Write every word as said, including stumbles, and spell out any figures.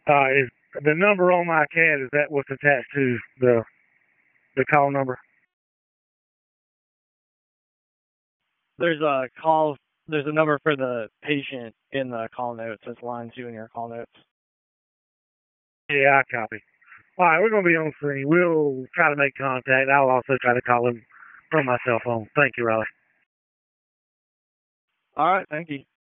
Uh, is the number on my CAD, is that what's attached to the the call number? There's a call. There's a number for the patient in the call notes. It's line two in your call notes. Yeah, I copy. All right, we're going to be on screen. We'll try to make contact. I'll also try to call him from my cell phone. Thank you, Riley. All right. Thank you.